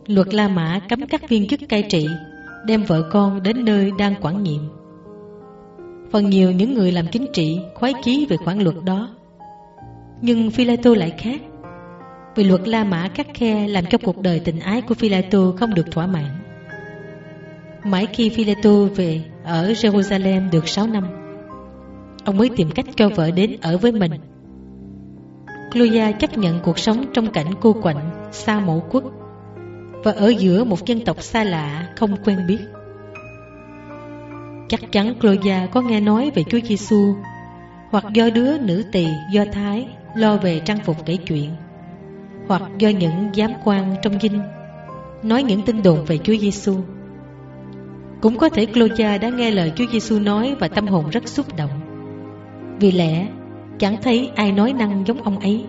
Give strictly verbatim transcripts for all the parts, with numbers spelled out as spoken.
Luật La Mã cấm các viên chức cai trị đem vợ con đến nơi đang quản nhiệm. Phần nhiều những người làm chính trị khoái chí về khoản luật đó. Nhưng Phi-la-tô lại khác, vì luật La Mã khắt khe làm cho cuộc đời tình ái của Phi-la-tô không được thỏa mãn. Mãi khi Phi-la-tô về ở Jerusalem được sáu năm, ông mới tìm cách cho vợ đến ở với mình. Chloe chấp nhận cuộc sống trong cảnh cô quạnh, xa mẫu quốc, và ở giữa một dân tộc xa lạ không quen biết. Chắc chắn Chloe có nghe nói về Chúa Giêsu, hoặc do đứa nữ tỳ Do Thái lo về trang phục kể chuyện, hoặc do những giám quan trong dinh nói những tin đồn về Chúa Giêsu. Cũng có thể Chloe đã nghe lời Chúa Giêsu nói và tâm hồn rất xúc động, vì lẽ chẳng thấy ai nói năng giống ông ấy.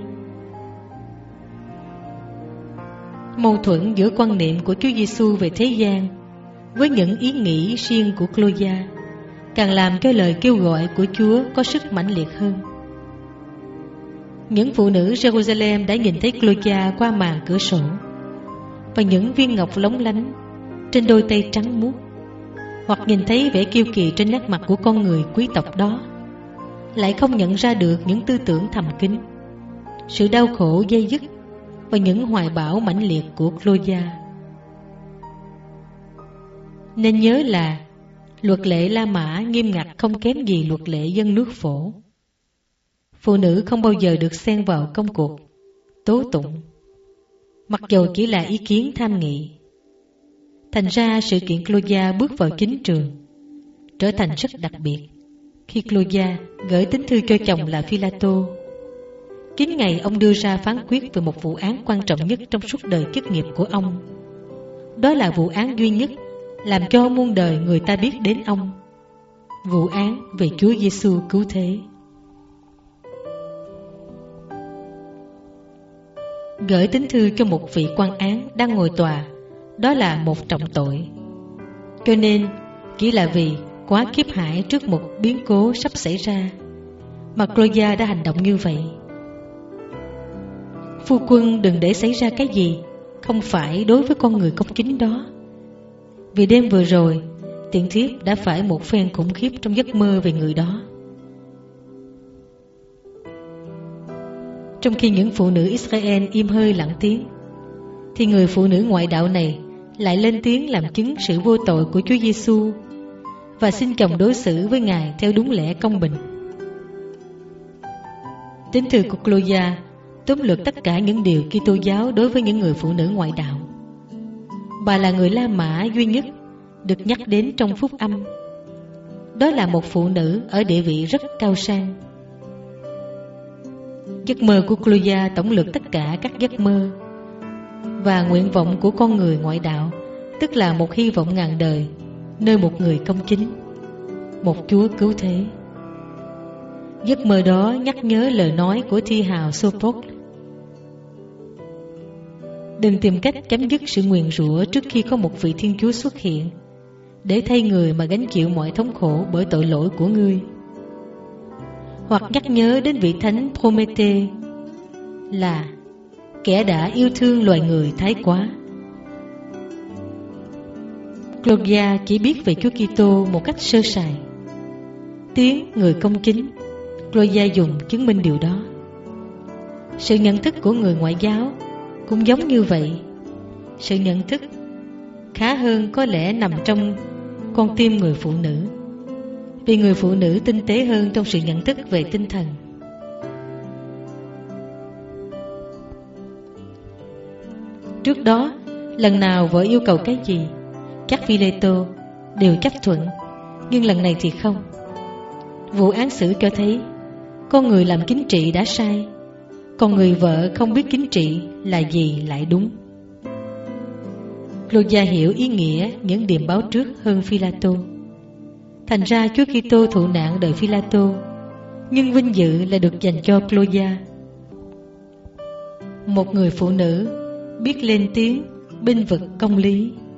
Mâu thuẫn giữa quan niệm của Chúa Giêsu về thế gian với những ý nghĩ riêng của Chloe càng làm cho lời kêu gọi của Chúa có sức mãnh liệt hơn. Những phụ nữ Jerusalem đã nhìn thấy Chloe qua màn cửa sổ, và những viên ngọc lóng lánh trên đôi tay trắng muốt, hoặc nhìn thấy vẻ kiêu kỳ trên nét mặt của con người quý tộc đó, lại không nhận ra được những tư tưởng thầm kín, sự đau khổ dây dứt và những hoài bão mãnh liệt của Chloe. Nên nhớ là luật lệ La Mã nghiêm ngặt không kém gì luật lệ dân nước Phổ. Phụ nữ không bao giờ được xen vào công cuộc tố tụng, mặc dầu chỉ là ý kiến tham nghị. Thành ra sự kiện Chloe bước vào chính trường trở thành rất đặc biệt khi Chloe gửi tín thư cho chồng là Phi-la-tô. Kín ngày ông đưa ra phán quyết về một vụ án quan trọng nhất trong suốt đời chức nghiệp của ông. Đó là vụ án duy nhất làm cho muôn đời người ta biết đến ông, vụ án về Chúa Giêsu cứu thế. Gửi tín thư cho một vị quan án đang ngồi tòa, đó là một trọng tội. Cho nên chỉ là vì quá khiếp hãi trước một biến cố sắp xảy ra mà Chloe đã hành động như vậy. Phu quân đừng để xảy ra cái gì không phải đối với con người công chính đó. Vì đêm vừa rồi tiện thiếp đã phải một phen khủng khiếp trong giấc mơ về người đó. Trong khi những phụ nữ Israel im hơi lặng tiếng, thì người phụ nữ ngoại đạo này lại lên tiếng làm chứng sự vô tội của Chúa Giêsu và xin chồng đối xử với Ngài theo đúng lẽ công bình. Tín thư của Chloe tóm lược tất cả những điều Kitô giáo đối với những người phụ nữ ngoại đạo. Bà là người La Mã duy nhất được nhắc đến trong phúc âm. Đó là một phụ nữ ở địa vị rất cao sang. Giấc mơ của Chloe tổng lược tất cả các giấc mơ và nguyện vọng của con người ngoại đạo, tức là một hy vọng ngàn đời nơi một người công chính, một Chúa cứu thế. Giấc mơ đó nhắc nhớ lời nói của thi hào Sophocles: đừng tìm cách chấm dứt sự nguyền rủa trước khi có một vị Thiên Chúa xuất hiện để thay người mà gánh chịu mọi thống khổ bởi tội lỗi của ngươi. Hoặc nhắc nhớ đến vị thánh Promete là kẻ đã yêu thương loài người thái quá. Chloe chỉ biết về Chúa Kitô một cách sơ sài. Tiếng người công chính Chloe dùng chứng minh điều đó. Sự nhận thức của người ngoại giáo cũng giống như vậy. Sự nhận thức khá hơn có lẽ nằm trong con tim người phụ nữ, vì người phụ nữ tinh tế hơn trong sự nhận thức về tinh thần. Trước đó, lần nào vợ yêu cầu cái gì, các Phi-lê-tô đều chấp thuận, nhưng lần này thì không. Vụ án xử cho thấy con người làm chính trị đã sai, còn người vợ không biết chính trị là gì lại đúng. Chloe hiểu ý nghĩa những điềm báo trước hơn Phi-la-tô. Thành ra Chúa Kitô thụ nạn đời Phi-la-tô, nhưng vinh dự là được dành cho Chloe, một người phụ nữ biết lên tiếng bênh vực công lý.